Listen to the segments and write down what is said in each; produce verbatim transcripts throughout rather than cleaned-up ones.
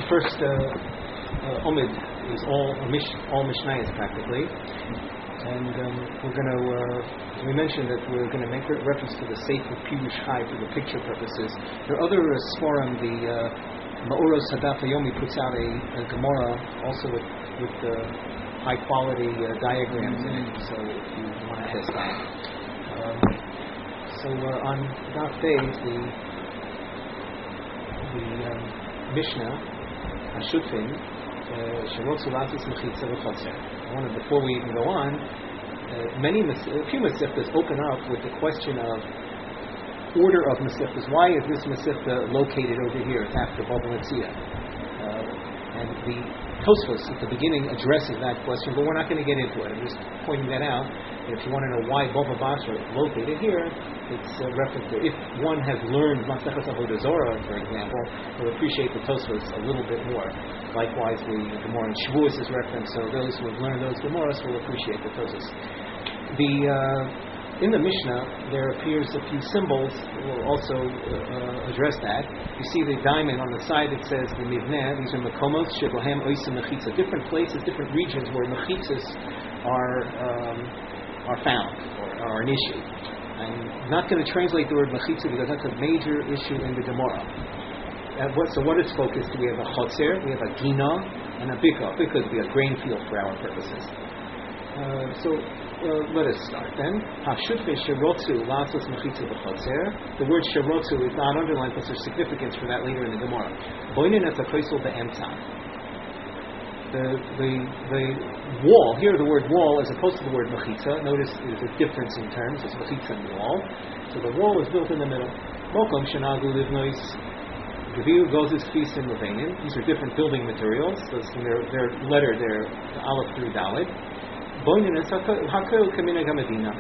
first uh, uh, Omid is all mish, all Mishnayos practically, and um, we're going to. Uh, we mentioned that we're going to make re- reference to the Sefer Pirush Chai for the picture purposes. There are other uh, Sforim. The uh, Ma'oros Hadaf Yomi puts out a, a Gemara also with with uh, high quality uh, diagrams in it. So if you want to test that. Um, so uh, on Daf Days, the the um, Mishnah Hashutfin Sharot Sulatis Mechitza V'Chotzer. I wanted, before we even go on, uh, many a few Masechtas open up with the question of order of Masechtas. Why is this Masechta located over here? It's after Bava Metzia. Uh, and the Tosfos at the beginning addresses that question, but we're not going to get into it. I'm just pointing that out. If you want to know why Bava Basra is located here, it's a reference to, if one has learned Masechtas Avodah Zorah, for example, will appreciate the Tosfos a little bit more. Likewise, the Gemara in Shavuos is referenced, so those who have learned those Gemaras will appreciate the Tosfos. The uh, in the Mishnah there appears a few symbols. We'll also uh, address that. You see the diamond on the side. It says the Mivneh. These are Mekomos Shebohem Oisim Mechitza. Different places, different regions where mechitzas are um, are found or are an issue. I'm not going to translate the word mechitza because that's a major issue in the Gemara. Uh, what, so what is focused? We have a chotzer, we have a gina, and a bika. Bika would be a grain field for our purposes. Uh, so uh, let us start then. Hashutfe sherotzu lasos mechitza b'chotzer. The word sherotzu is not underlined because there's significance for that later in the Gemara. Boinen et hakoisel be'emtza. The the the wall here, the word wall as opposed to the word mechitza. Notice there's a difference in terms. It's mechitza and wall. So the wall is built in the middle. Mokom shenagu livnois. Geviu gozes kfis and levanim. These are different building materials. Those they're they're lettered. They're aleph through dalid. Boinin and hakel kamina gamadina.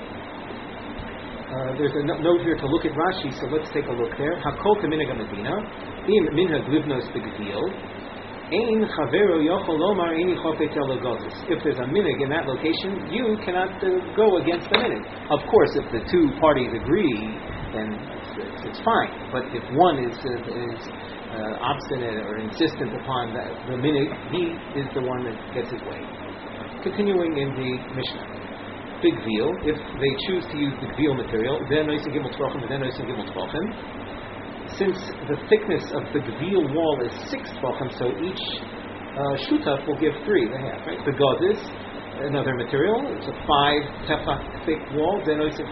There's a note here to look at Rashi. So let's take a look there. Hakol kamina gamadina. Im minhag livnos begdil. Ein chavero yochol lomar eini chofet elagozes. If there's a minig in that location, you cannot uh, go against the minig. Of course, if the two parties agree, then it's, it's fine. But if one is uh, is uh, obstinate or insistent upon that, the minig, he is the one that gets his way. Continuing in the Mishnah, big veal. If they choose to use the veal material, then noisin gimel tvachim, then noisin gimel tvachim. Since the thickness of the Gvil wall is six tvachim, so each uh, shutaf will give three and a half. Right? The gozes, another material, it's a five tefach thick wall.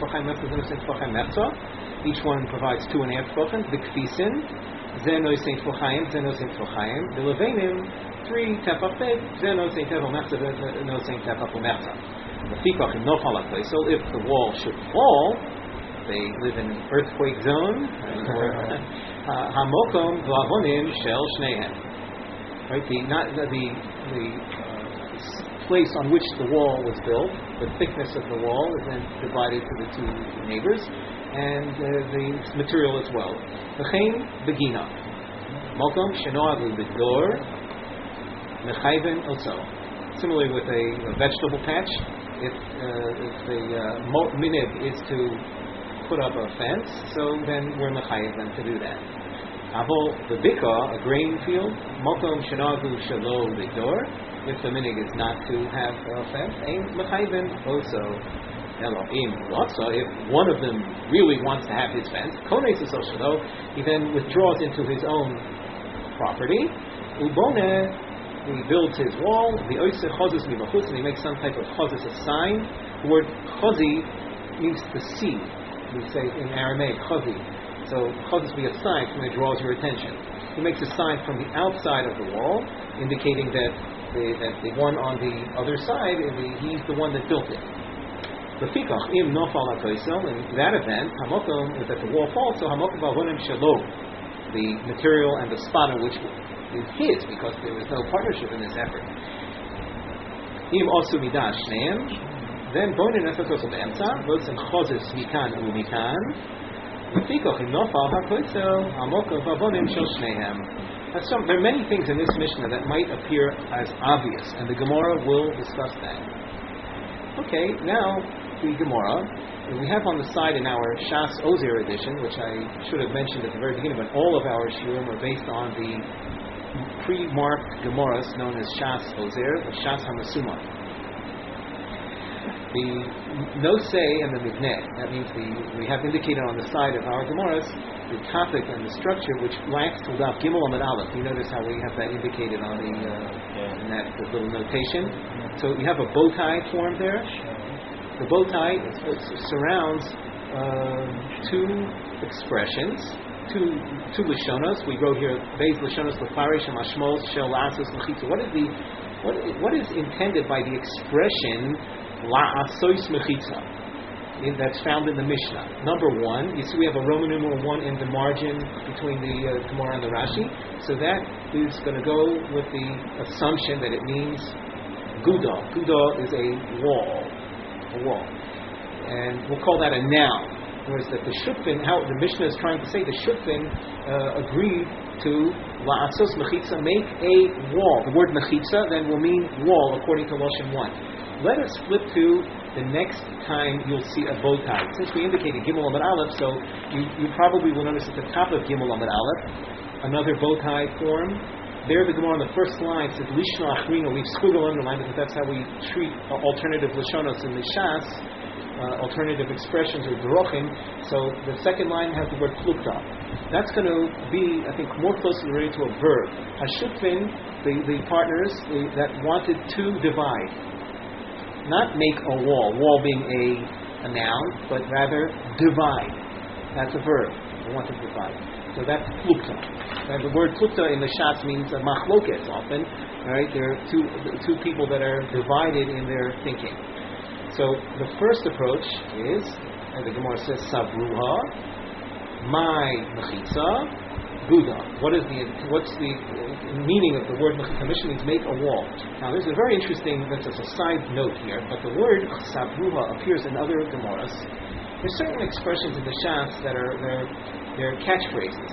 Each one provides two and a half tvachim. The kfisin, zenoisin tvachim, zenoisin tvachim. The levanim, three tefach thick, zenoisin tefach mechza, zenoisin tefach mechza. The fikach nofal hakleisel. So if the wall should fall, they live in an earthquake zone. Hamokom v'avonim shel shnehem. Right, the not the the, the uh, place on which the wall was built, the thickness of the wall is then divided to the two neighbors, and uh, the material as well. V'chein begina. Mokom shenoavu b'dor mechayven oso. Similarly with a, a vegetable patch, if uh, if the uh, mo- minib is to put up a fence, so then we're mechayev them to do that. Avol the bika, a grain field, mokom shenagu shalo b'dor. If the minig is not to have a fence, ain't mechayevin also. Elohim lotza. If one of them really wants to have his fence, kones shalo, he then withdraws into his own property. Ubone, he builds his wall. The oise chozes mibachutz, and he makes some type of chozes, a sign. The word chozi means to see. We say in Aramaic, chazi. So chazis be a sign, something that draws your attention. He makes a sign from the outside of the wall, indicating that the, that the one on the other side, is the, he's the one that built it. The fikach im nofal hakoisel. In that event, hamokom is that the wall falls. So hamokom v'avonim shelo, the material and the spot on which is his, because there was no partnership in this effort. Im osu midah shneim. Then boinin esatos of emtza, lots and chozes mikan u mikan. V'fikoch im nofal hakoisel hamokov avonim shel shnehem. There are many things in this Mishnah that might appear as obvious, and the Gemara will discuss that. Okay, now the Gemara we have on the side in our Shas Ozer edition, which I should have mentioned at the very beginning, but all of our shiurim are based on the pre-marked Gemaras known as Shas Ozer, or Shas Hamasuma. The Nosei and the Mivneh, that means the, we have indicated on the side of our Gemaras the topic and the structure which blanks to Daf Gimel Amud Aleph. You notice how we have that indicated on the uh, yeah. in that little notation. Yeah. So you have a bow tie form there. The bow tie surrounds uh, two expressions, two two lashonos. We wrote here Beis lashonos lefarish and mashmos shel la'asos mechitza. What is the what what is intended by the expression la'asos mechitza that's found in the Mishnah? Number one, you see we have a Roman numeral one in the margin between the uh, Gemara and the Rashi. So that is going to go with the assumption that it means Guda. Guda is a wall, a wall, and we'll call that a noun. Whereas that the Shutfin, how the Mishnah is trying to say, the Shutfin uh, agreed to la'asos mechitza, make a wall. The word mechitza then will mean wall according to Lashon one. Let us flip to the next time you'll see a bow tie. Since we indicated Gimel Amud Aleph, so you, you probably will notice at the top of Gimel Amud Aleph another bow tie form. There the Gemara on the first line says Lishna Achrina. We've squiggled underlined because that's how we treat uh, alternative Lashonos in the Shas, uh, alternative expressions or Drochim. So the second line has the word Plukta. That's going to be, I think, more closely related to a verb. Hashutfin, the, the partners the, that wanted to divide. Not make a wall, wall being a, a noun, but rather divide. That's a verb. They want to divide. So that's plukta. And the word plukta in the Shas means a machloket often. Right? There are two two people that are divided in their thinking. So the first approach is, as the Gemara says, sabruha, my mechitza, Buddha. What is the what's the meaning of the word mechitza? Mishnah means make a wall. Now, this is very interesting. That's a side note here, but the word sabruha appears in other Gemaras. There's certain expressions in the Shas that are they're, they're catchphrases.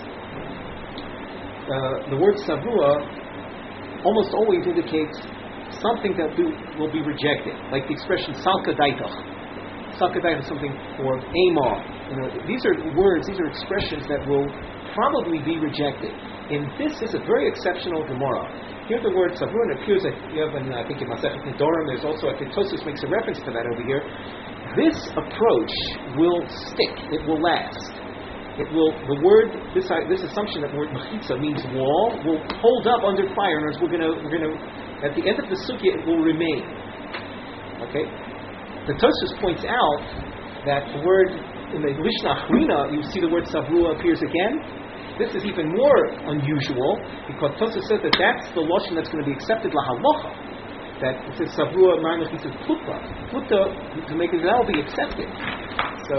Uh, the word sabruha almost always indicates something that do, will be rejected, like the expression salka daitach. Salka daitach is something, or amar. You know, these are words. These are expressions that will probably be rejected. And this is a very exceptional Gemara. Here the word Savur, it appears that you have, in, I think in Masechet Nedarim, there's also, I think Tosfos makes a reference to that over here. This approach will stick. It will last. It will, the word, this this assumption that the word mechitza means wall, will hold up under fire. In other words, we're going to, we're going to, at the end of the Sukkah, it will remain. Okay? The Tosfos points out that the word, in the Lishna Achrina, you see the word Savrua appears again. This is even more unusual because Tosfos says that that's the Lashon that's going to be accepted lahalacha. That it says Savrua Ma'amach, he says Plukta. Plukta, to make it, that will be accepted. So,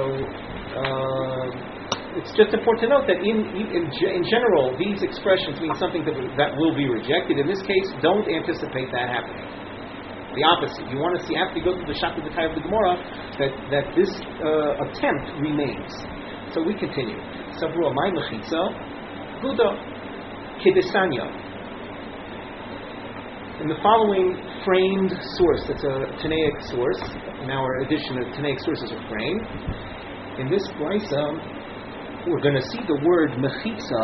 uh, it's just important to note that in, in in general, these expressions mean something that, that will be rejected. In this case, don't anticipate that happening. The opposite. You want to see, after you go through the Shak of the Kai of the Gemara, that, that this uh, attempt remains. So we continue. Savrua my mechitza, Guda, Kedesanya. In the following framed source, that's a Tanaic source, in our edition of Tanaic sources are framed. In this brisa, we're going to see the word mechitza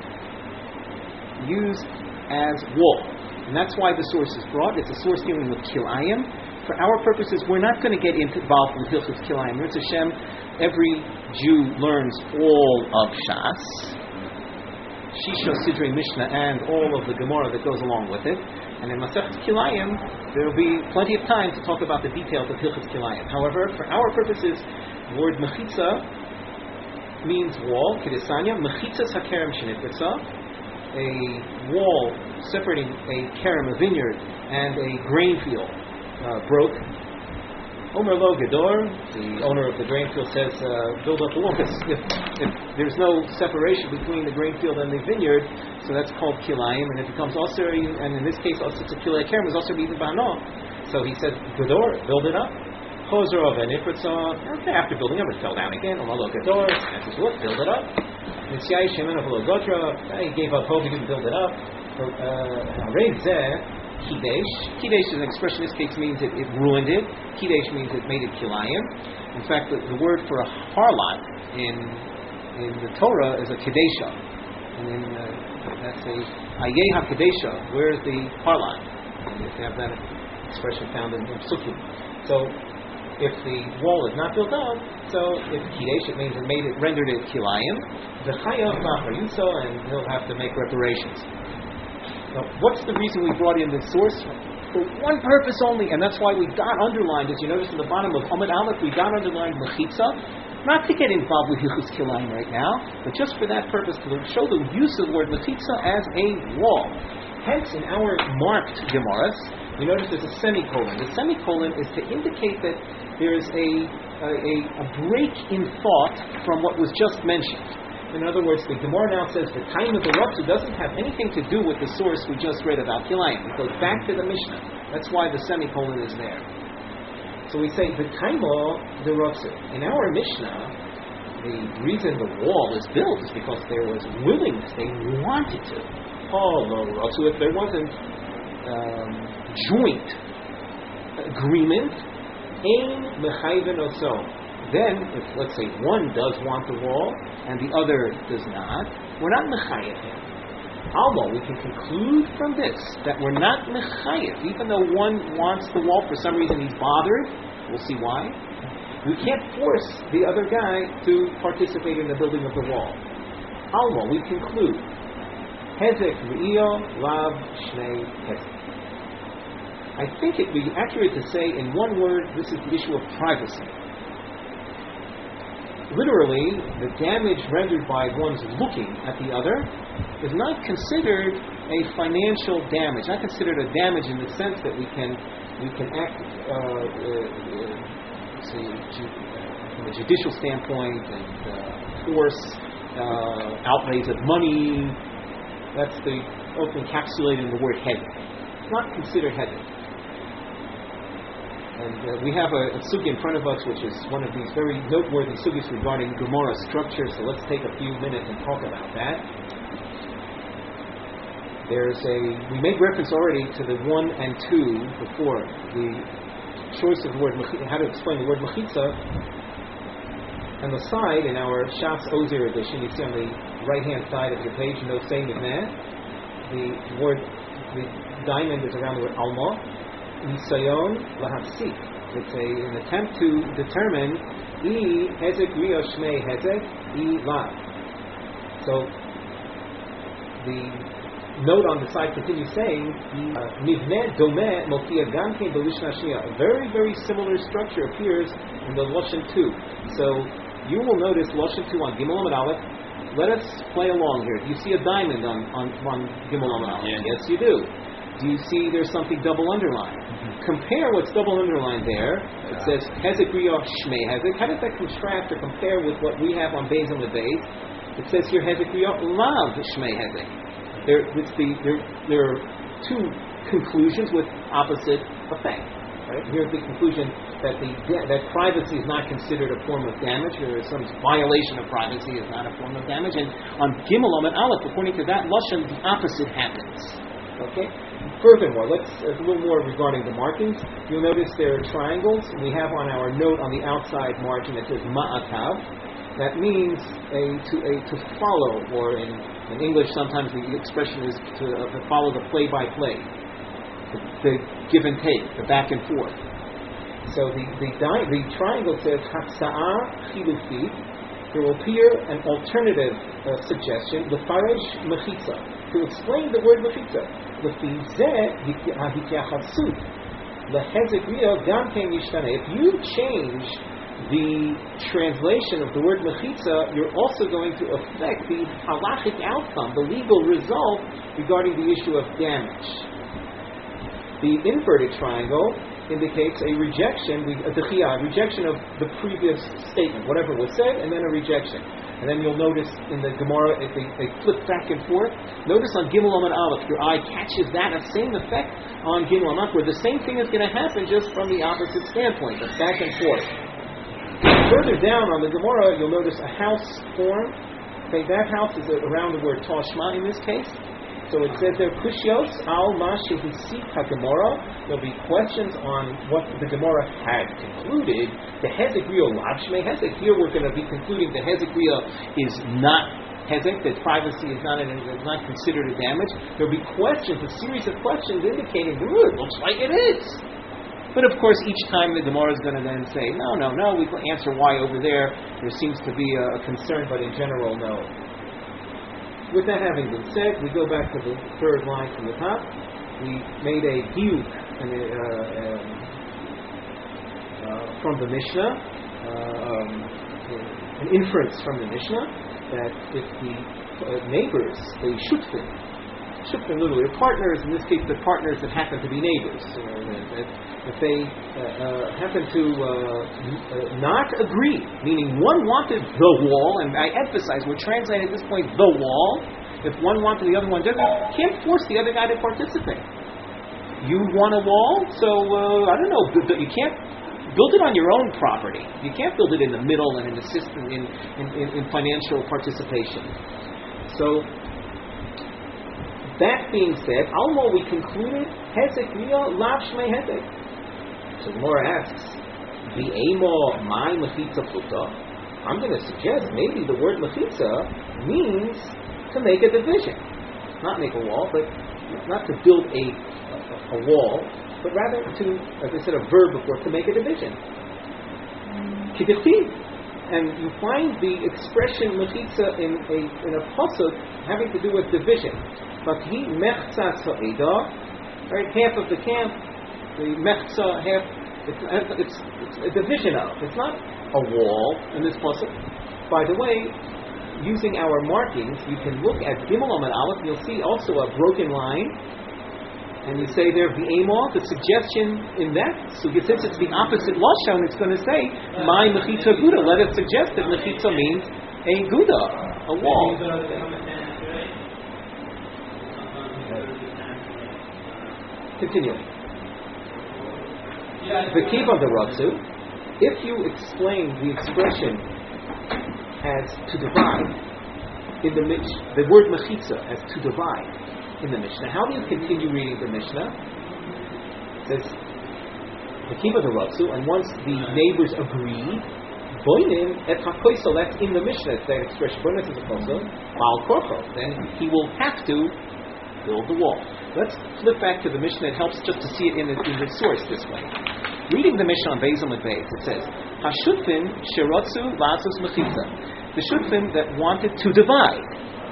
used as wall. And that's why the source is brought. It's a source dealing with kilayim. For our purposes, we're not going to get involved with hilchos kilayim. Ritz Hashem, every Jew learns all of Shas, Shisha, Sidrei, Mishnah, and all of the Gemara that goes along with it. And in Masechet Kilayim, there will be plenty of time to talk about the details of hilchos kilayim. However, for our purposes, the word mechitza means wall. Kedesanya, mechitzas hakerem shenitza, a wall separating a kerem, a vineyard, and a grain field uh, broke. Omer lo gedor, the owner of the grain field says, uh, build up the wall. If, if there's no separation between the grain field and the vineyard, so that's called kilayim, and it becomes also, and in this case, also it's a kilay kerem, is also even bano. So he said, gedor, build it up. Chozer of an ifritza, after building up, it fell down again. Omer lo gedor, and says, look, build it up. Mitzvah Shemin of Logotra, he gave up hope, he didn't build it up. Kidesh. Kidesh is an expression in this case means it, it ruined it. Kidesh means it made it kilayim. In fact, the, the word for a harlot in in the Torah is a kedesha. And then uh, that's a Ayeh HaKadesha, where is the Parlan? And you have that expression found in, in Psukim. So if the wall is not built up, so if Kidesh, it means it made it rendered it Kilayim, the Chayav Nachar and he'll have to make reparations. Now, what's the reason we brought in this source? For one purpose only, and that's why we got underlined, as you notice in the bottom of Amud Aleph, we got underlined Mechitza, not to get involved with Hilchos Kilayim right now, but just for that purpose, to show the use of the word Mechitza as a wall. Hence, in our marked Gemaras, we notice there's a semicolon. The semicolon is to indicate that there is a, a, a break in thought from what was just mentioned. In other words, the Gemara now says the time of the Ratzu doesn't have anything to do with the source we just read about Kilayim. It goes back to the Mishnah. That's why the semicolon is there. So we say the time of the Ratzu. In our Mishnah, the reason the wall is built is because there was willingness. They wanted to. Oh, no, Ratzu. If there wasn't um, joint agreement, Ein mechayven oso. Then, if let's say one does want the wall and the other does not, we're not mechayev him. Almo, we can conclude from this that we're not mechayev, even though one wants the wall for some reason, he's bothered. We'll see why. We can't force the other guy to participate in the building of the wall. Almo, we conclude hezek v'io lav shnei hezek. I think it would be accurate to say, in one word, this is the issue of privacy. Literally, the damage rendered by one's looking at the other is not considered a financial damage, not considered a damage in the sense that we can we can act uh, uh, uh, say, ju- from a judicial standpoint and uh, force uh, outlays of money. That's the often encapsulated in the word hedek. It's not considered hedek. And uh, we have a, a sugi in front of us, which is one of these very noteworthy sugis regarding Gemara structure. So let's take a few minutes and talk about that. There's a we made reference already to the one and two before the choice of the word how to explain the word mechitza. On the side in our Shas Ozer edition, you see on the right hand side of your page, no saying in there, the word the diamond is around the word alma. Nisayon lahapsik. It's a, an attempt to determine I hezek rio shmei hezek I lav. So the note on the side continues saying Nivneh domeh mokia gamkein b'lishna shniya. A very very similar structure appears in the Lashon two. So you will notice Lashon two on Gimel Amud Aleph. Let us play along here. Do you see a diamond on on, on Gimel Amud Aleph? Yeah. Yes, you do. Do you see there's something double underlined? Mm-hmm. Compare what's double underlined there. It says Hezek Riyah Shmei Hezek. How does that contrast or compare with what we have on Beis on the Beis? It says here Hezek Riyah Lav Shmei Hezek. There, it's the, there, there are two conclusions with opposite effect. Right? Here's the conclusion that the that privacy is not considered a form of damage, or some violation of privacy is not a form of damage. And on Gimel Amud Aleph, according to that Lashon, the opposite happens. Okay. Furthermore, let's a little more regarding the markings. You'll notice there are triangles. We have on our note on the outside margin it says ma'atav. That means a to a to follow, or in, in English sometimes the expression is to, uh, to follow the play-by-play, the, the give and take, the back and forth. So the the, di- the triangle says hatsa'ah chilufit. There will appear an alternative uh, suggestion, l'faresh mechitza, to explain the word mechitza. L'fi zeh ha'hityachatzut lehezek riyah gam ken yishtaneh. If you change the translation of the word mechitza, you're also going to affect the halachic outcome, the legal result regarding the issue of damage. The inverted triangle indicates a rejection, a dechiyah, a rejection of the previous statement, whatever was said, and then a rejection. And then you'll notice in the Gemara, if they, they flip back and forth, notice on Gimel Amud Aleph, your eye catches that same effect on Gimel Amud, where the same thing is going to happen just from the opposite standpoint, the back and forth. Further down on the Gemara, you'll notice a house form. Okay, that house is around the word Tashma in this case. So it says there, Kushios al ma shehisik ha-Gemara. There'll be questions on what the Gemara had concluded. The Hezek Riyah lav shmei hezek. Here we're going to be concluding the Hezek Riyah is not hezek, that privacy is not, an, is not considered a damage. There'll be questions, a series of questions indicating, ooh, it looks like it is. But of course, each time the Gemara is going to then say, no, no, no, we can answer why over there. There seems to be a, a concern, but in general, no. With that having been said, we go back to the third line from the top. We made a diuk and a, uh, um, uh, from the Mishnah, uh, um, an inference from the Mishnah, that if the uh, neighbors, the shutfin, shutfin literally, partners, in this case the partners that happen to be neighbors, you know, that, if they uh, uh, happen to uh, uh, not agree, meaning one wanted the wall, and I emphasize, we're translating at this point the wall, if one wanted the other one doesn't, you can't force the other guy to participate. You want a wall, so uh, I don't know, you can't build it on your own property. You can't build it in the middle and in the system, in, in, in, in financial participation. So, that being said, Almo, we concluded, Hezek Ria, Lav Shmei Hezek. So the Gemara asks, the Amo my mechitza futa. I'm going to suggest maybe the word mechitza means to make a division, not make a wall, but not to build a a, a wall, but rather to, as I said, a verb before, to make a division. Kidichtiv, and you find the expression mechitza in a in a pasuk having to do with division. But he mechtzas ha'eda, right? Half of the camp. The mechza, half, it's, it's, it's a division of. It's not a wall in this pasuk. By the way, using our markings, you can look at Gimel and Aleph, you'll see also a broken line, and you say there, V'emah, the suggestion in that, so since it's the opposite lashon, it's going to say, my mechitza guda. Let us suggest that mechitza means a guda, a wall. Continue. The kiva the ratzu, if you explain the expression as to divide in the Mishnah, the word mechitza as to divide in the Mishnah, how do you continue reading the Mishnah? It says the kiva the ratzu, and once the neighbors agree, boinin et hakoisel, that's in the Mishnah, it's that expression. Boinin is a koisel, bal korcho, then he will have to build the wall. Let's flip back to the Mishnah. It helps just to see it in the, in the source this way. Reading the Mishnah on Bezim and Beis, it says, Hashutfin shirotzu lazus mechitza. The shutfin that wanted to divide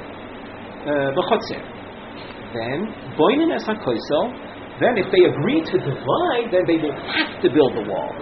b'chotzer. Then, boinin es hakoisel, then if they agree to divide, then they will have to build the wall.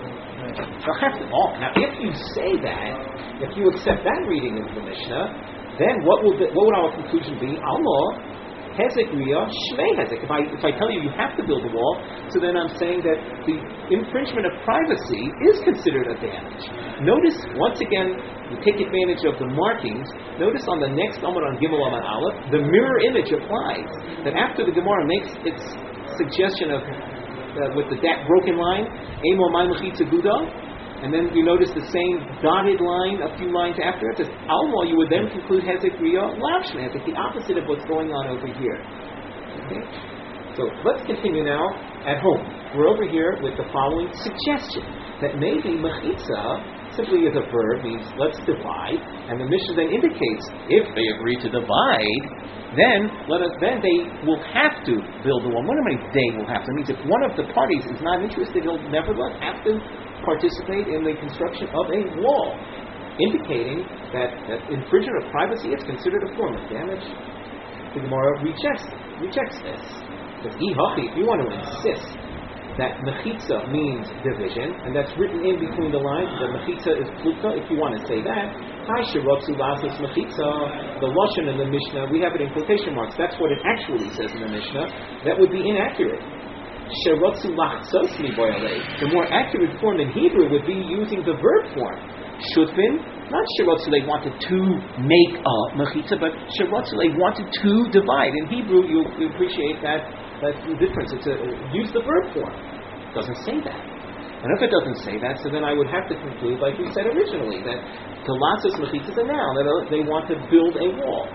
They'll have to. Oh, now if you say that, if you accept that reading of the Mishnah, then what will the, what would our conclusion be? Allah, Hezek Riyah, Shmei Hezek. If I, if I tell you you have to build a wall, so then I'm saying that the infringement of privacy is considered a damage. Notice, once again, you take advantage of the markings. Notice on the next Amud on Gimel Amud Aleph, the mirror image applies. That after the Gemara makes its suggestion of, uh, with the da- broken line, Emo Mai Mechitza Guda, and then you notice the same dotted line a few lines after it. It says, Alma, you would then conclude Hezek Riyah, Lav Shmei Hezek, the opposite of what's going on over here. Okay? So let's continue now at home. We're over here with the following suggestion, that maybe Mechitza simply is a verb, means let's divide, and the Mishnah then indicates, if they agree to divide, then let us. Then they will have to build the wall. What do you mean they will have to? It means if one of the parties is not interested, he'll nevertheless have to participate in the construction of a wall, indicating that, that infringement of privacy is considered a form of damage. The Gemara rejects, rejects this. Because if you want to insist that mechitza means division, and that's written in between the lines, that mechitza is pluka, if you want to say that, Hai shirotzu lasus mechitza, the lashon in the Mishnah, we have it in quotation marks, that's what it actually says in the Mishnah, that would be inaccurate. Shirotzu lachtzos miboyalei. The more accurate form in Hebrew would be using the verb form. Shutfin, not shirotzu, they wanted to make a mechitza, but shirotzu, they wanted to divide. In Hebrew, you appreciate that that's the difference. It's a, use the verb form. It doesn't say that. And if it doesn't say that, so then I would have to conclude, like we said originally, that telatzos mechitza is a noun, that they want to build a wall.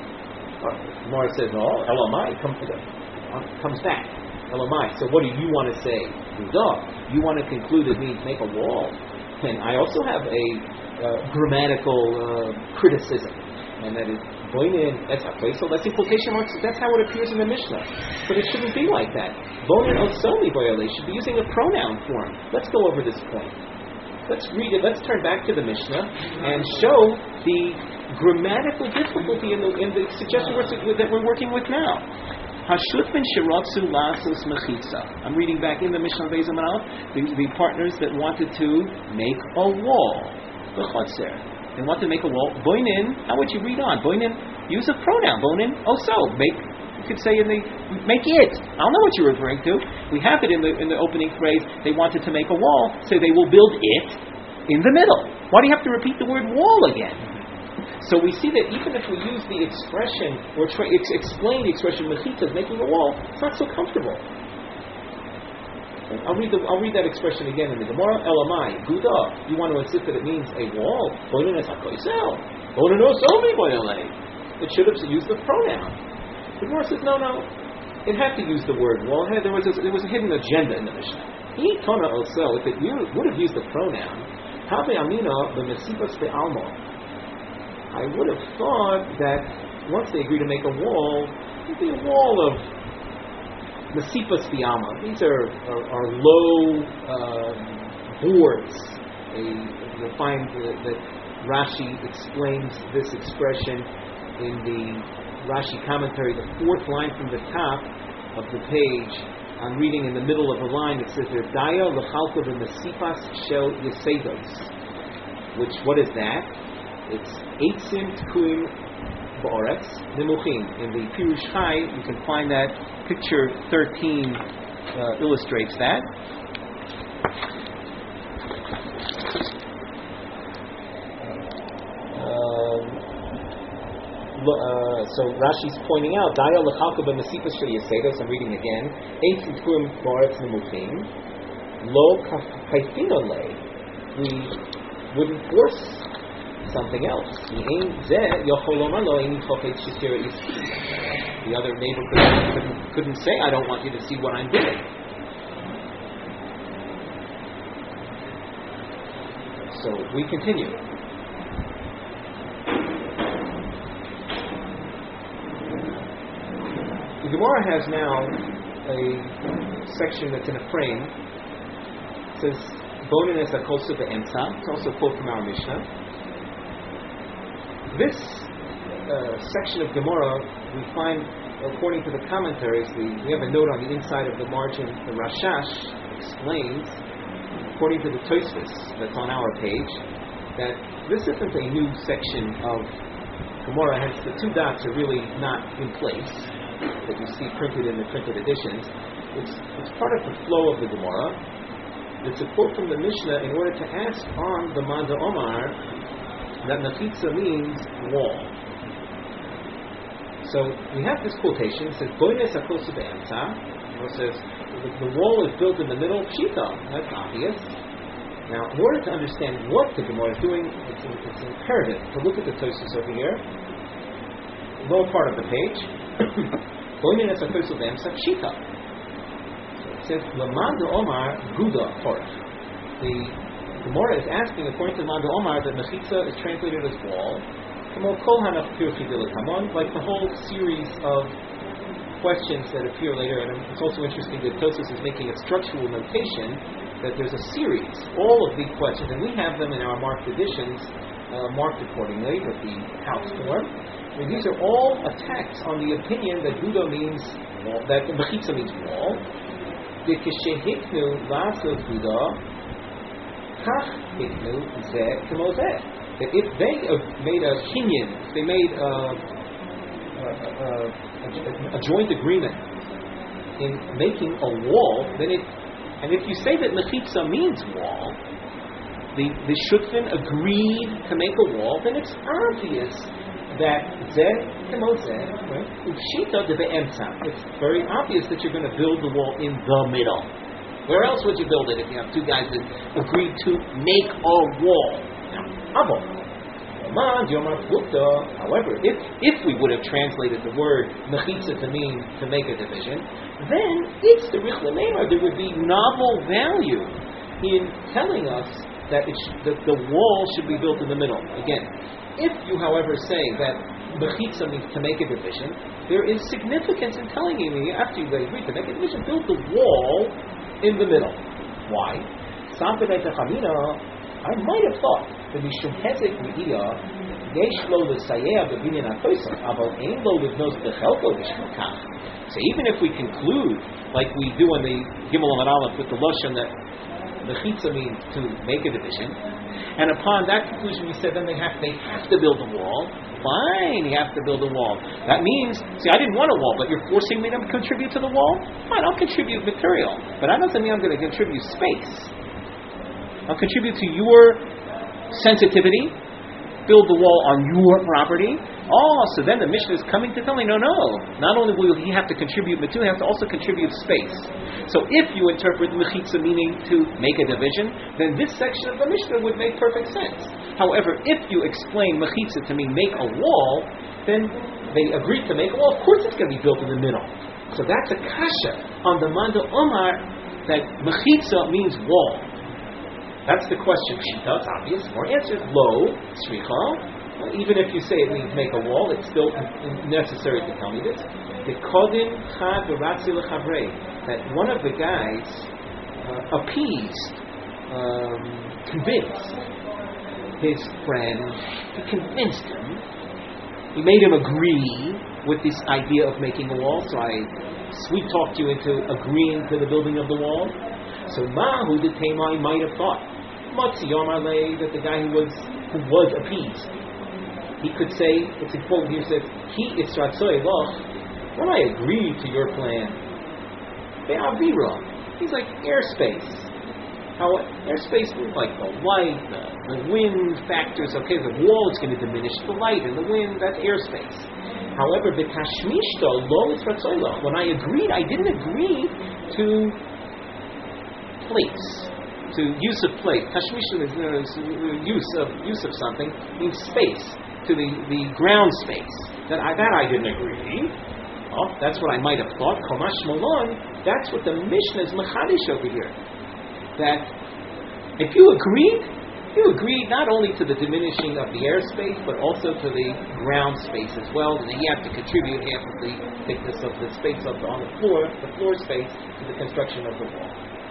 Mara says, no, elamai, come to the, comes back. Elamai. So what do you want to say? Duh. You want to conclude it means make a wall. And I also have a uh, grammatical uh, criticism, and that is Boinin etakoi. So that's in quotation marks. That's how it appears in the Mishnah. But it shouldn't be like that. Boinin osomi boyale should be using a pronoun form. Let's go over this point. Let's read it. Let's turn back to the Mishnah and show the grammatical difficulty in the, in the suggestion that we're working with now. Hashutfin shiratzu lasos mechitza. I'm reading back in the Mishnah Beis Amalaf, the, the partners that wanted to make a wall. The chotzer. They want to make a wall. Boinin, how would you read on? Boinin, use a pronoun. Boinin, also, make, you could say in the, make it. I don't know what you're referring to. We have it in the in the opening phrase, they wanted to make a wall, so they will build it in the middle. Why do you have to repeat the word wall again? So we see that even if we use the expression, or try, ex- explain the expression mechitza, making a wall, it's not so comfortable. I'll read the, I'll read that expression again in the Gemara. Elamai, Guda. You want to insist that it means a wall? It should have used the pronoun. The Gemara says, no, no. It had to use the word wall. There was a, there was a hidden agenda in the Mishnah. If it would have used the pronoun, I would have thought that once they agree to make a wall, it would be a wall of Mesipas Biyama. These are, are, are low uh, boards. A, you'll find that, that Rashi explains this expression in the Rashi commentary, the fourth line from the top of the page. I'm reading in the middle of the line. It says there, Daya l'chalko v'mesipas shel yesedos. Which, what is that? It's eitzim tkuim ba'aretz nimuchim. In the Pirush Chai, you can find that. Picture thirteen uh, illustrates that. Uh, uh, so Rashi's pointing out, Daya l'chalko b'mesipas shel yesedos. I'm reading again. Eitzim tkuim ba'aretz nimuchim. Lo kaifino le. We wouldn't force something else. The other neighbor couldn't, couldn't, couldn't say, I don't want you to see what I'm doing. So we continue. The Gemara has now a section that's in a frame. It says, Bonin es akosu be'emtza. It's also a quote from our Mishnah. This uh, section of Gemara, we find, according to the commentaries, the, we have a note on the inside of the margin. The Rashash explains, according to the Tosfos that's on our page, that this isn't a new section of Gemara. Hence, the two dots are really not in place that you see printed in the printed editions. It's, it's part of the flow of the Gemara. It's a quote from the Mishnah in order to ask on the Manda Omar that mechitza means wall. So we have this quotation. It says, Boines akosu be'emtza. It says, the wall is built in the middle. Pshita. That's obvious. Now, in order to understand what the Gemara is doing, it's, it's imperative to look at the Tosfos over here. Lower part of the page. Boines akosu be'emtza. Pshita. It says, Lamanda Omar Guda Horach. The Gemara is asking, according to Lamanda Omar, that mechitza is translated as wall. Like the whole series of questions that appear later, and it's also interesting that Tosfos is making a structural notation that there's a series, all of these questions, and we have them in our marked editions, uh, marked accordingly with the house form. And these are all attacks on the opinion that Guda means wall, that mechitza means wall. That if they uh, made a kinyan, if they made a, a, a, a, a joint agreement in making a wall, then it, and if you say that mechitza means wall, the the shutfin agreed to make a wall, then it's obvious that zeh kemozeh, right? Upshita de be'emtza. It's very obvious that you're going to build the wall in the middle. Where else would you build it if you have two guys that agreed to make a wall? Now, however, if if we would have translated the word mechitza to mean to make a division, then it's the rich l'meimar. There would be novel value in telling us that, it sh- that the wall should be built in the middle. Again, if you, however, say that mechitza means to make a division, there is significance in telling me, after you agree to make a division, build the wall in the middle. Why? I might have thought that Mishum Hezek Mi'iyah Yesh Lo L'Sayeh B'Binyan HaKoisah Aval Ein Lo Livnos B'Chelko B'Shel Kach. So even if we conclude, like we do in the Gimel Amud Aleph with the Lashon that Mechitza means to make a division, and upon that conclusion we said then they have they have to build a wall. Fine, you have to build a wall. That means, see, I didn't want a wall, but you're forcing me to contribute to the wall? Fine, I'll contribute material, but that doesn't mean I'm going to contribute space. I'll contribute to your sensitivity, build the wall on your property. Oh, so then the Mishnah is coming to tell me, no, no. Not only will he have to contribute material, he has to also contribute space. So if you interpret mechitza meaning to make a division, then this section of the Mishnah would make perfect sense. However, if you explain mechitza to mean make a wall, then they agreed to make a wall. Of course it's going to be built in the middle. So that's a kasha on the Manda Omar that mechitza means wall. That's the question. Shita, it's obvious. More answers. Lo, sricha. Well, even if you say it means make a wall, it's still necessary to tell me this. The kodim chad v'ratzi l'chavrei, that one of the guys uh, appeased, um, convinced his friend. He convinced him. He made him agree with this idea of making a wall. So I sweet talked you into agreeing to the building of the wall. So Mahu the Tamai might have thought, Matzi Yomarle, that the guy who was who was appeased, he could say, it's important here, says, Ki Isratzoi Loch, when I agree to your plan, Be'avira, he's like airspace. How airspace means like the light, the, the wind factors, okay, the wall is going to diminish the light and the wind, that's airspace. However, the Tashmishto Lo Isratzoi Loch, when I agreed, I didn't agree to plates, to use of plate. Tashmishto is uh, use of use of something means space, to the, the ground space. That I that I didn't agree. Oh, that's what I might have thought. Komash Malon. That's what the Mishnah is machadish over here. That if you agreed, you agreed not only to the diminishing of the airspace, but also to the ground space as well. And you have to contribute half of the thickness of the space of the, on the floor, the floor space, to the construction of the wall.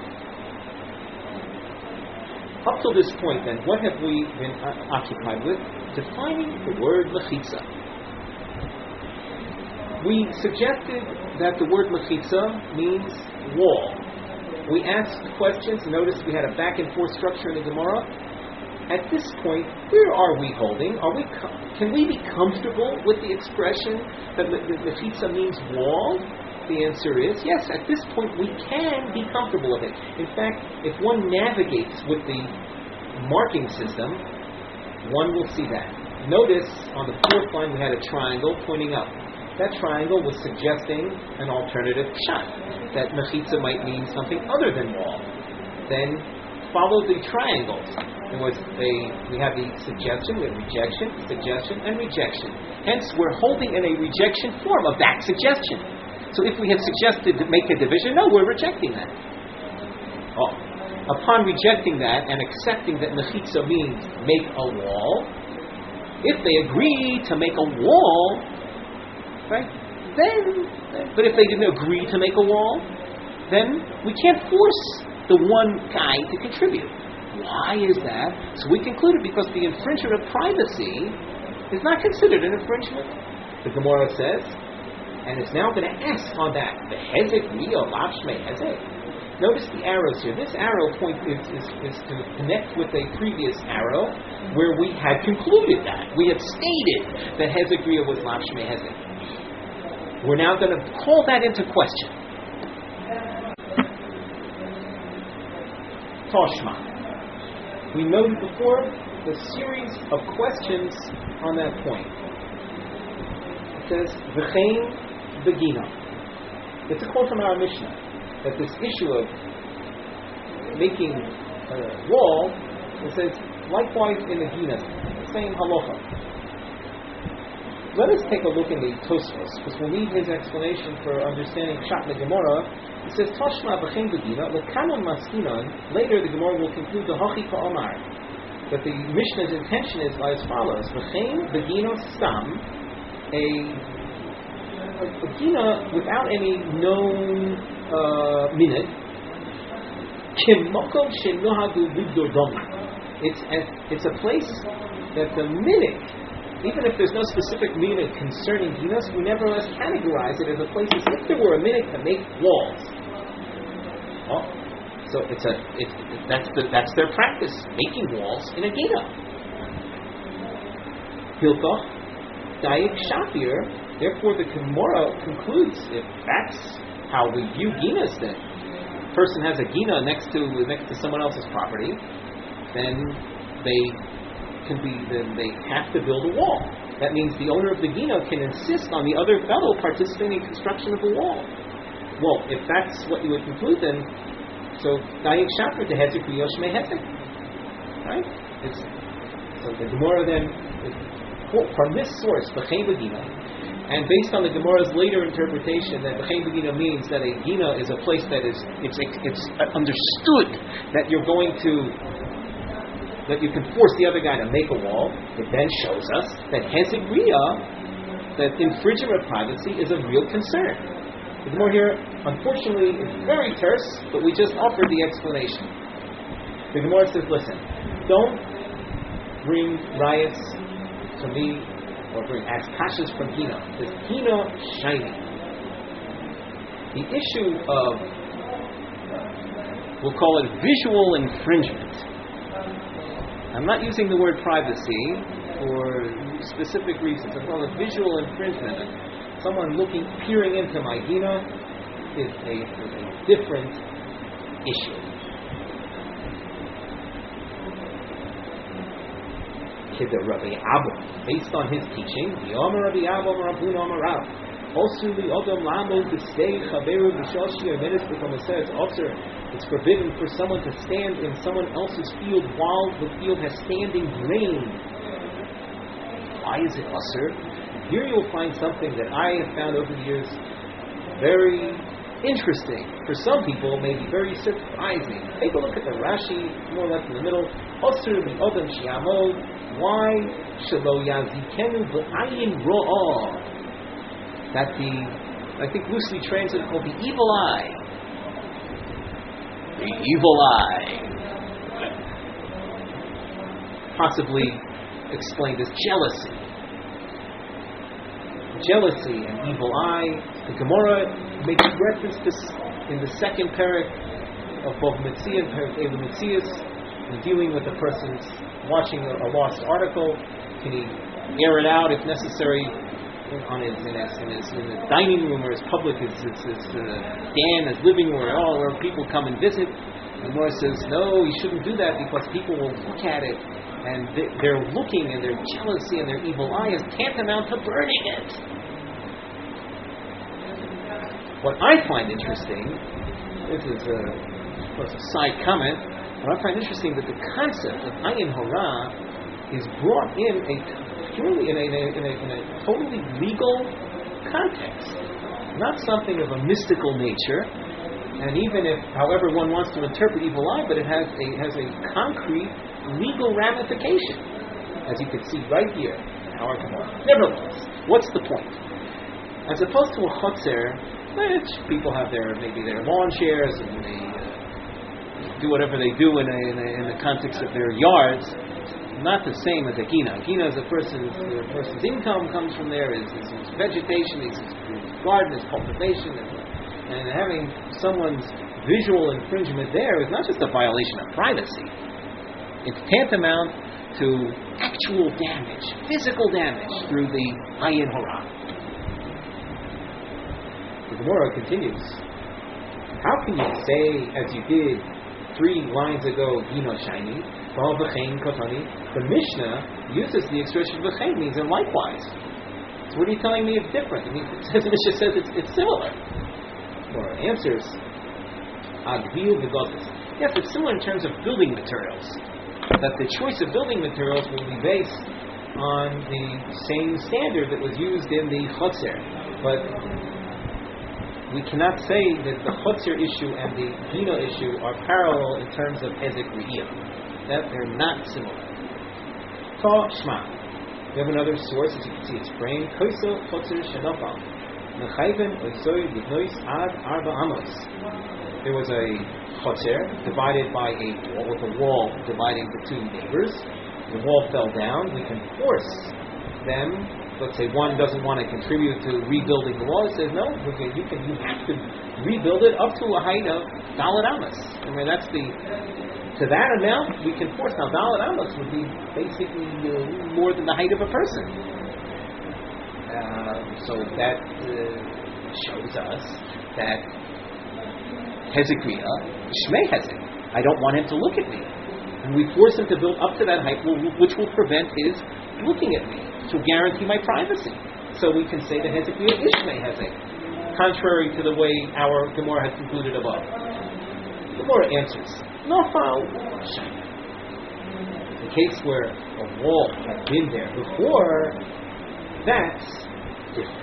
Up till this point, then, what have we been uh, occupied with? Defining the word mechitza. We suggested that the word mechitza means wall. We asked questions. Notice we had a back and forth structure in the Gemara. At this point, where are we holding? Are we? Com- can we be comfortable with the expression that mechitza means wall? The answer is yes. At this point, we can be comfortable with it. In fact, if one navigates with the marking system, one will see that. Notice on the fourth line we had a triangle pointing up. That triangle was suggesting an alternative pshat, that mechitza might mean something other than wall. Then follow the triangles. It was a, we have the suggestion, we have rejection, suggestion, and rejection. Hence, we're holding in a rejection form of that suggestion. So if we had suggested to make a division, no, we're rejecting that. Oh. Upon rejecting that and accepting that mechitza means make a wall, if they agree to make a wall, right, then, but if they didn't agree to make a wall, then we can't force the one guy to contribute. Why is that? So we concluded because the infringement of privacy is not considered an infringement. The Gemara says, and it's now going to ask on that. The hezek miyo lapshme hezek. Notice the arrows here. This arrow point is, is, is to connect with a previous arrow where we had concluded that. We had stated that hezek miyo was lapshme hezek. We're now going to call that into question. Toshma. We noted before the series of questions on that point. It says, V'chein Begina. It's a quote from our Mishnah that this issue of making a wall, it says, likewise in the Gina, the same halacha. Let us take a look in the Tosfos, because we'll need his explanation for understanding Pshat the Gemara. It says, Toshma b'chein begina, l'kanon maskinon. Later the Gemara will conclude the Hachi ka'omar, that the Mishnah's intention is as follows: V'chein begino stam. a, a, a gina without any known uh, minute. It's a, it's a place that the minute, even if there's no specific minute concerning ginas, we nevertheless categorize it as a place as if there were a minute to make walls. Oh, so it's a it's, that's the that's their practice, making walls in a gina. Hilkoch Dayik Shapir. Therefore, the Gemara concludes if that's how we view ginas, then a person has a gina next to next to someone else's property, then they can be then they have to build a wall. That means the owner of the gina can insist on the other fellow participating in construction of the wall. Well, if that's what you would conclude, then so Dayik Shapir to Hezek Yosh Mehezek, right? It's so the Gemara then from this source, B'chein Begina, and based on the Gemara's later interpretation that B'chein Begina means that a gina is a place that is it's it's understood that you're going to that you can force the other guy to make a wall. It then shows us that Hezek Riyah, that infringement of privacy, is a real concern. The Gemara here, unfortunately, is very terse, but we just offered the explanation. The Gemara says, listen, don't bring riots to me, or bring ask kashas from Gina. This Gina shiny. The issue of, we'll call it visual infringement. I'm not using the word privacy for specific reasons. I call it visual infringement. Someone looking, peering into my Gina is a, is a different issue. Kidder Rabbi Abba, based on his teaching, the Omer Rabbi Abba, Rabun Omer Rab. Also, the Odom Lamo to stay Chaveru Bishoshi or Medes become a says, officer, it's forbidden for someone to stand in someone else's field while the field has standing grain. Why is it usher? Here you'll find something that I have found over the years very interesting. For some people, maybe very surprising. Take a look at the Rashi, more or less in the middle. Osir the Odom Shiamod. Why Shelo Yazikenu B'ayin Ro'ah? That the, I think loosely translated, called the evil eye. The evil eye. Possibly explained as jealousy. Jealousy and evil eye. The Gemara makes reference to this in the second parak of both Mitzvah and Parak Eva Mitzvahs, in dealing with a person's watching a, a lost article. Can he air it out if necessary on his in his, in his, in his dining room or his public his his, his uh, den, his living room, or all where people come and visit? And Gemara says no, you shouldn't do that because people will look at it and they, they're looking, and their jealousy and their evil eye is tantamount to burning it. What I find interesting, this is a, of course a side comment, what I find interesting that the concept of ayin hora is brought in a purely in a, in a, in a, in a totally legal context, not something of a mystical nature. And even if, however, one wants to interpret evil eye, but it has a has a concrete legal ramification, as you can see right here in our Gemara. Nevertheless, what's the point? As opposed to a chotzer, which people have their maybe their lawn chairs and they uh, do whatever they do in, a, in, a, in the context of their yards, not the same as a gina. Gina is a person's a person's income comes from there, is his, his vegetation, his, his garden, his cultivation, and, and having someone's visual infringement there is not just a violation of privacy. It's tantamount to actual damage, physical damage through the ayin hora. The Gemara continues. How can you say, as you did three lines ago, Gino shiny, the Mishnah uses the expression v'chein, means and likewise. So what are you telling me it's different? I mean, the Mishnah says it's, it's similar. Or answers, agvil v'gotis. Yes, it's similar in terms of building materials. That the choice of building materials will be based on the same standard that was used in the chotzer. But we cannot say that the chotzer issue and the gina issue are parallel in terms of hezek riyah. That they're not similar. Ta shma. We have another source, as you can see, it's praying, Koiso Chotzer Shenofal, Mechayven Oisoi Libnois Ad Arba Amos. There was a chotzer divided by a wall, with a wall dividing the two neighbors. The wall fell down. We can force them. Let's say one doesn't want to contribute to rebuilding the wall. It says no. You can. You, can, you have to rebuild it up to a height of Dalet Amos. I mean, that's the to that amount we can force. Now, Dalet Amos would be basically uh, more than the height of a person. Uh, so that uh, shows us that Hezekiah, Shmei Hezek, I don't want him to look at me. And we force him to build up to that height, which will prevent his looking at me, to guarantee my privacy. So we can say that Hezekiah is Shmei Hezek, contrary to the way our Gemara has concluded above. The Gemara answers, Nofal Shana. The case where a wall had been there before, that's different.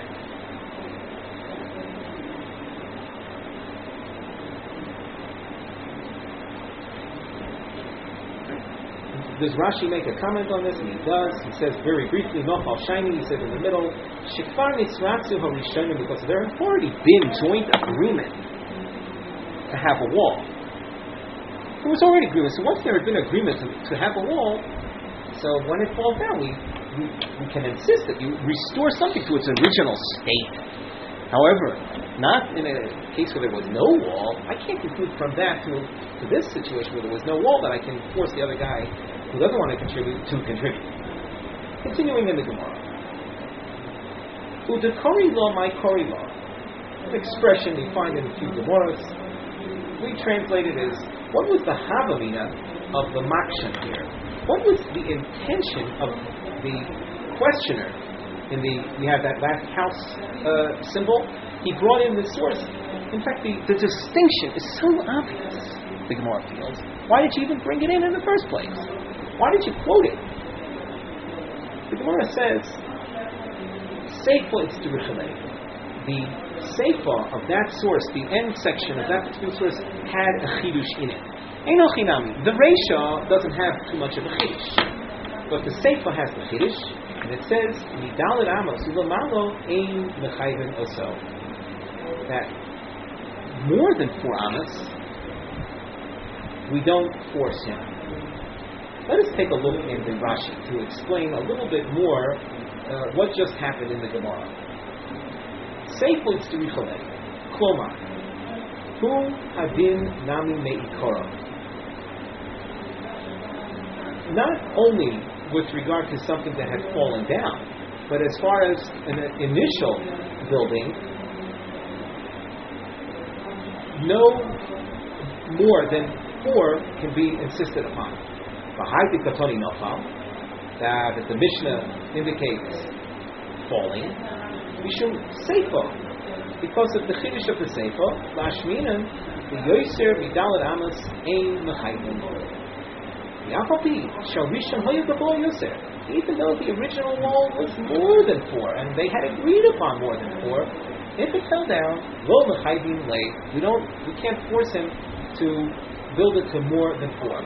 Does Rashi make a comment on this? And he does. He says very briefly, Nofal Shiny, he says in the middle, Shekfar Nitzratzu HaRishonim, because there have already been joint agreement to have a wall. There was already agreement. So once there had been agreement to, to have a wall, so when it falls down, we, we, we can insist that you restore something to its original state. However, not in a case where there was no wall. I can't conclude from that to, to this situation where there was no wall that I can force the other guy who doesn't want to contribute to contribute. Continuing in the Gemara. Udekori law, my kori law. An expression we find in a few Gemaras. We translate it as, what was the havamina of the makshan here? What was the intention of the questioner? In the we have that last house uh, symbol. He brought in the source. In fact, the, the distinction is so obvious. The Gemara feels. Why did you even bring it in in the first place? Why did you quote it? The Gemara says, "Seifa itzturichalei." The seifa of that source, the end section of that particular source, had a chidush in it. Eino chinami. The reisha doesn't have too much of a chidush, but the seifa has the chidush. And it says, Midalet Amos, Ulamalo Ein Mechayven Oso. That more than four Amos, we don't force him. Let us take a look in the Rashi to explain a little bit more uh, what just happened in the Gemara. Seifel Tzrichole, Klomar, Hu Hadin Nami Meikora. Not only with regard to something that had fallen down, but as far as an initial building, no more than four can be insisted upon. That the Mishnah indicates falling, Mishum Seifa, because of the Chiddush of the Seifa, Lashminan, the Yoser Midalet Amos Ein Mechayven. Even though the original wall was more than four, and they had agreed upon more than four, if it fell down, we don't, we can't force him to build it to more than four.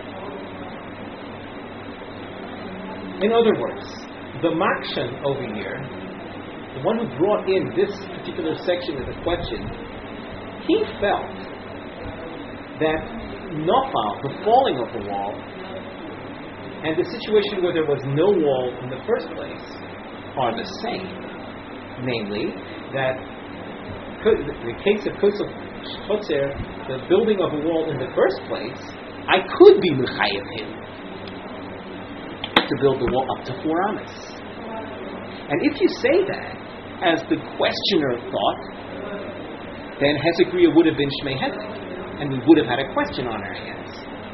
In other words, the makshan over here, the one who brought in this particular section of the question, he felt that nofal, the falling of the wall, and the situation where there was no wall in the first place are the same. Namely, that the case of Kosov Chotzer, the building of a wall in the first place, I could be mechayev him to build the wall up to four amas. And if you say that, as the questioner thought, then Hezekiah would have been Shmei Hezek, and we would have had a question on our hands.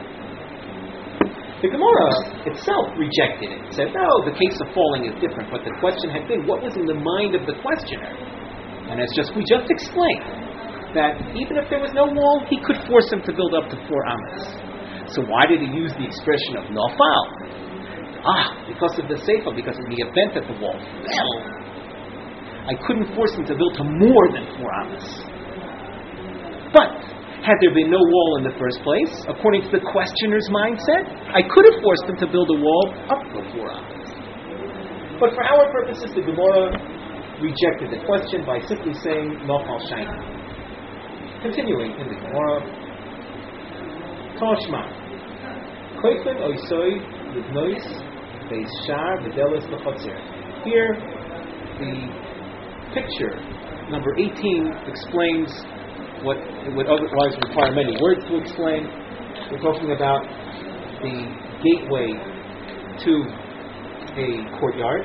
The Gemara itself rejected it. It said, no, the case of falling is different, but the question had been, what was in the mind of the questioner? And as just we just explained, that even if there was no wall, he could force him to build up to four amas. So why did he use the expression of nofal? Ah, because of the seifa, because in the event that the wall fell, I couldn't force him to build to more than four amas. But had there been no wall in the first place, according to the questioner's mindset, I could have forced him to build a wall up to four amas. But for our purposes, the Gemara rejected the question by simply saying Nochal Shayna. Continuing in the Gemara, Toshma, Koifen Oisoi Libnois Beis Shar V'Delos L'Chotzer. Here, the picture number eighteen explains what would otherwise require many words to explain. We're talking about the gateway to a courtyard.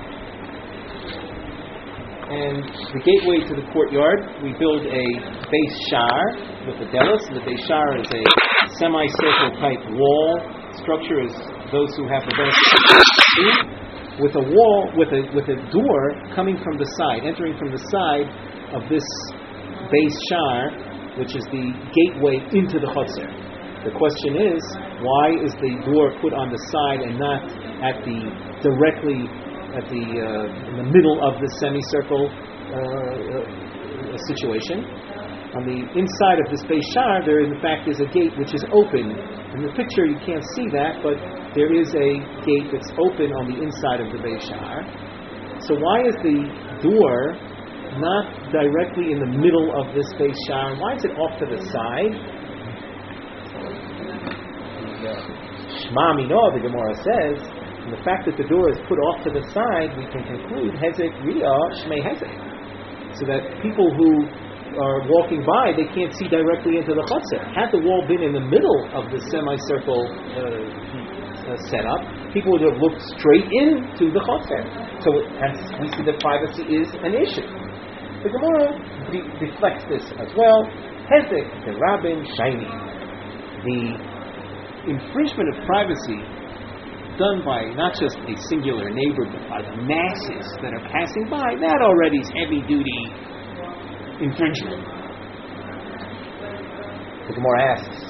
And the gateway to the courtyard, we build a Beis Shar with a delos. The Beis Shar is a semicircle type wall structure, as those who have the benefit with a wall, with a with a door coming from the side, entering from the side of this Beis Shar, which is the gateway into the Chotzer. The question is, why is the door put on the side and not at the directly at the uh, in the middle of the semicircle uh, uh, situation? On the inside of this Beis Shar, there in fact is a gate which is open. In the picture, you can't see that, but there is a gate that's open on the inside of the Beis Shar. So why is the door not directly in the middle of this Beis Shar? Why is it off to the side? Shma Mino, the Gemara says, and the fact that the door is put off to the side, we can conclude Hezek Riyah Shmei Hezek, so that people who are walking by, they can't see directly into the Chotzer. Had the wall been in the middle of the semicircle uh, uh, setup, people would have looked straight into the Chotzer. So hence we see that privacy is an issue. The Gemara de- reflects this as well. Hezek the Rabbin Shiny. The infringement of privacy done by not just a singular neighbor, but by the masses that are passing by, that already is heavy-duty infringement. The Gemara asks,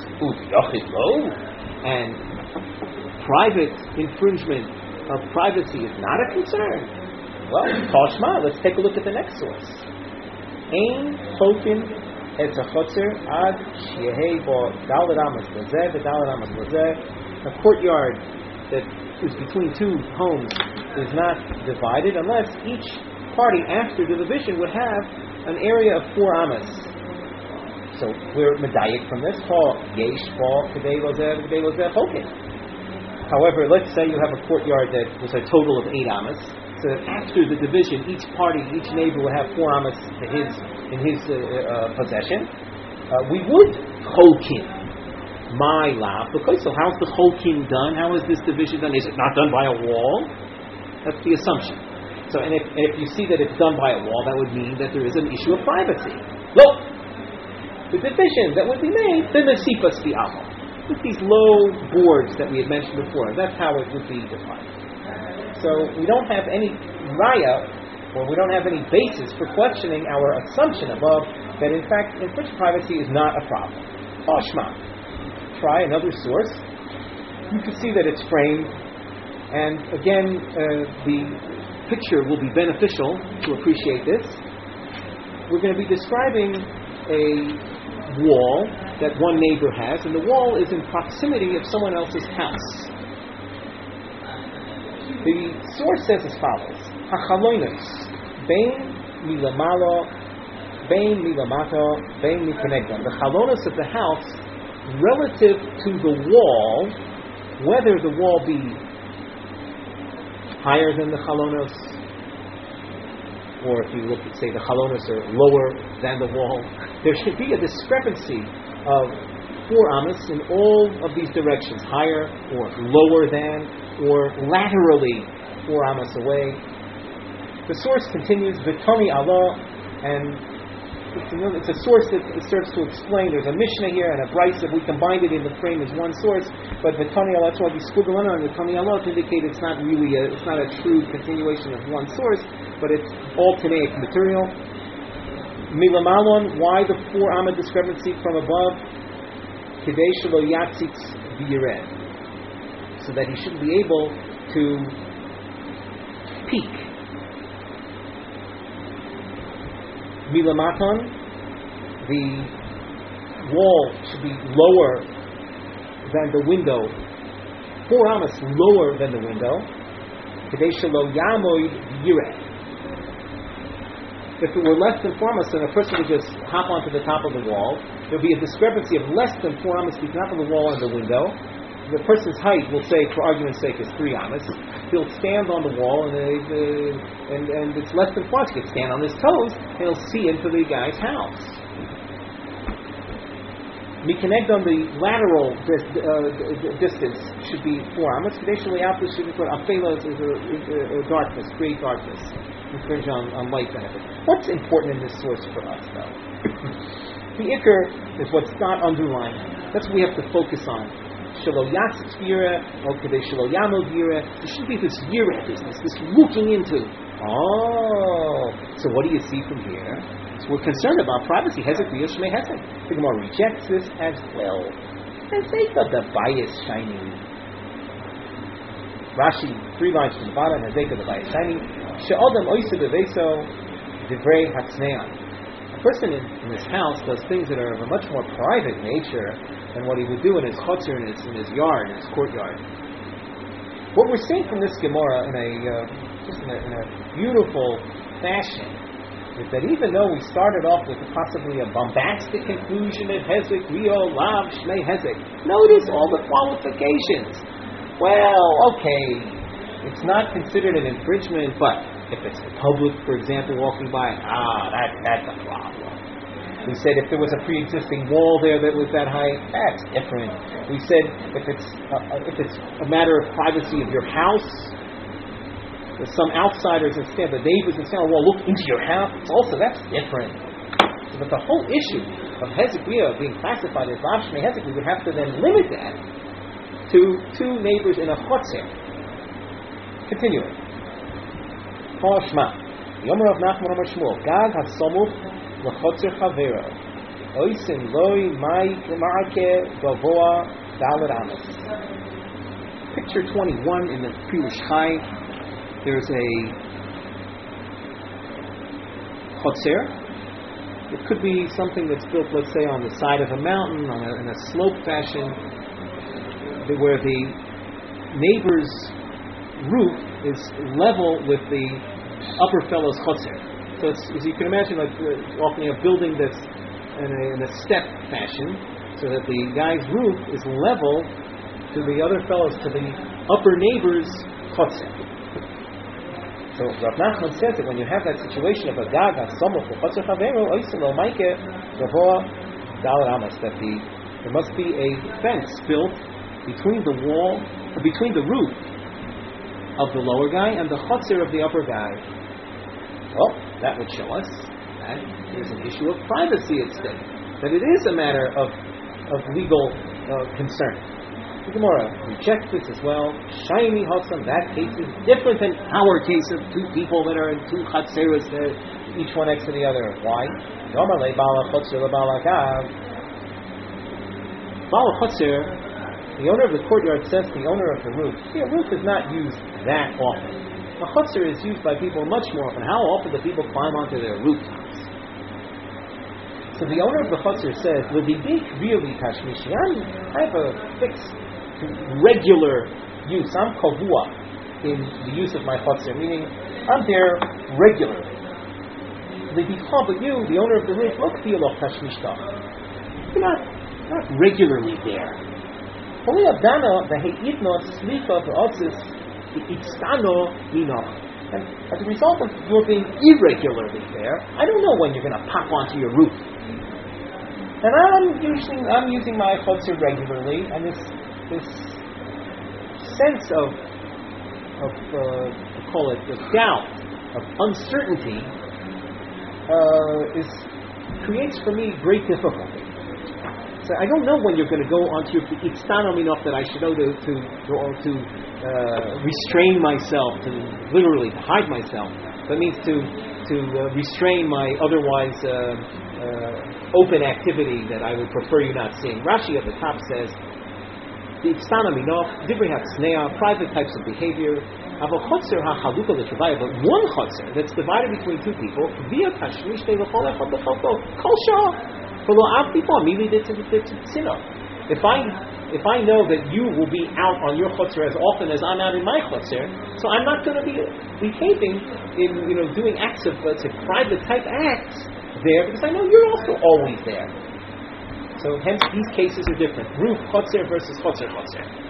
and private infringement of privacy is not a concern. Well, Tashma, let's take a look at the next source. Ein Chokin et Chotzer ad Shehei bo Daled Amos Lazeh v'Daled Amos Lazeh. A courtyard that is between two homes is not divided unless each party after the division would have an area of four amas. So we're medayik from this. Yesh Kedei Lozeh Kedei Lozeh Chokin. However, let's say you have a courtyard that was a total of eight amas. So that after the division, each party, each neighbor will have four amas in his in his uh, uh, possession. Uh, we would chokin my lab, because so how's the chokin done? How is this division done? Is it not done by a wall? That's the assumption. So, and if, and if you see that it's done by a wall, that would mean that there is an issue of privacy. Look, the division that would be made, the nesifas the amo, with these low boards that we had mentioned before. That's how it would be defined. So we don't have any raya, or we don't have any basis for questioning our assumption above that in fact infringed privacy is not a problem. Oshma. Try another source. You can see that it's framed, and again, uh, the picture will be beneficial to appreciate this. We're going to be describing a wall that one neighbor has, and the wall is in proximity of someone else's house. The source says as follows: Hachalonos bein milamalo, bein milamato, bein mikonegdon. The chalonos of the house relative to the wall, whether the wall be higher than the chalonos, or if you look at, say, the chalonos are lower than the wall, there should be a discrepancy of four amas in all of these directions, higher or lower than, or laterally four amas away. The source continues, Vitoni Allah, and It's, you know, it's a source that it serves to explain. There's a Mishnah here and a Brisa. We combined it in the frame as one source, but the Tani Allah, that's why we squiggle in on the Tani Allah to indicate it's not really a, it's not a true continuation of one source, but it's all Tanaic material. Milamalon, why the four amma discrepancy from above? Kidei shelo yatzitz v'yired, so that he shouldn't be able to peek. Milamaton, the wall should be lower than the window, four amas lower than the window. Kedei shelo yamoid yireh. If it were less than four amos, then a person would just hop onto the top of the wall. There would be a discrepancy of less than four amos between the top of the wall and the window. The person's height, we'll say, for argument's sake, is three amos. He'll stand on the wall, and uh, and, and it's less than four amos. He can stand on his toes, and he'll see into the guy's house. We connect on the lateral dis, uh, distance should be four amos. Traditionally, out this should be for afelos is a darkness, create darkness. Infringe on, on light benefit. What's important in this source for us, though? The ikr is what's not underlined. That's what we have to focus on. Shelo yatzitz yireh, or kedei shelo yamod yireh. There should be this yireh business, this looking into. Oh, so what do you see from here? So we're concerned about privacy. Hezek v'yosh shmei hezek. The Gemara rejects this as well. And think of the bias shining. Rashi, three lines from the bottom, Hezek of the bias shining. She'odam oiseh beveso divrei hatznean. A person in, in his house does things that are of a much more private nature than what he would do in his chotzer, in his, in his yard, in his courtyard. What we're seeing from this Gemara in a uh, just in a, in a beautiful fashion is that even though we started off with possibly a bombastic conclusion of Hezek, Rio, Lav, Shmei Hezek, notice all the qualifications. Well, okay. It's not considered an infringement, but if it's the public, for example, walking by, ah, that, that's a problem. We said if there was a pre-existing wall there that was that height, that's different. We said if it's uh, if it's a matter of privacy of your house, there's some outsiders instead, the neighbors instead, well, look into your house. Also, that's different. So that the whole issue of Hezek being classified as Lav Shmei Hezek, we would have to then limit that to two neighbors in a chotzer. Continuing. Kol Shma. Yomer of Nachman Amar Shmuel. Gag hasomuch l'chotzer chavero. Oisin loi ma'ake gavoa dalet amos. Picture twenty-one in the Pirush Chai. There's a chotzer. It could be something that's built, let's say, on the side of a mountain, on a, in a slope fashion, where the neighbor's roof is level with the upper fellow's chotzer. So it's, as you can imagine, like uh, often you have building that's in a, in a step fashion, so that the guy's roof is level to the other fellow's, to the upper neighbor's chotzer. So Rav Nachman says that when you have that situation of a gag on someone for chotzer chavero, oiselo maike gavoa dalet amos, that the there must be a fence built between the wall, or between the roof of the lower guy and the chotzer of the upper guy. Well, that would show us that there's an issue of privacy at stake, that it is a matter of of legal uh, concern. The Gemara rejects this as well. Shiny hotzam, that case is different than our case of two people that are in two chotzeros, uh, each one next to the other. Why? Yomer le bala chotzer le bala gav. Bala chotzer, the owner of the courtyard, says the owner of the roof. See, a roof is not used that often. A chotzer is used by people much more often. How often do people climb onto their rooftops? So the owner of the chotzer says, "L'didik really tashmishi. I have a fixed, regular use. I'm kavua in the use of my chotzer, meaning I'm there regularly. L'dikha, but you, the owner of the roof, look fi'aloch tashmishta. You're not not regularly there." And as a result of your being irregularly there, I don't know when you're going to pop onto your roof. And I'm using I'm using my chotzer regularly, and this this sense of of uh, we call it the doubt, of uncertainty, uh, is creates for me great difficulty. So I don't know when you're going to go onto your. It's not enough that I should know to to to uh, restrain myself, to literally to hide myself. That means to to uh, restrain my otherwise uh, uh, open activity that I would prefer you not seeing. Rashi at the top says, "The itztana minoch divrei hatzneah, private types of behavior. But one chotzer that's divided between two people, via tashmish they l'chol echad l'chol kol shah." If I if I know that you will be out on your chutzer as often as I'm out in my chutzer, so I'm not going to be behaving in, you know, doing acts of, let's say, private type acts there, because I know you're also always there. So hence these cases are different. Roof chutzer versus chutzer chutzer.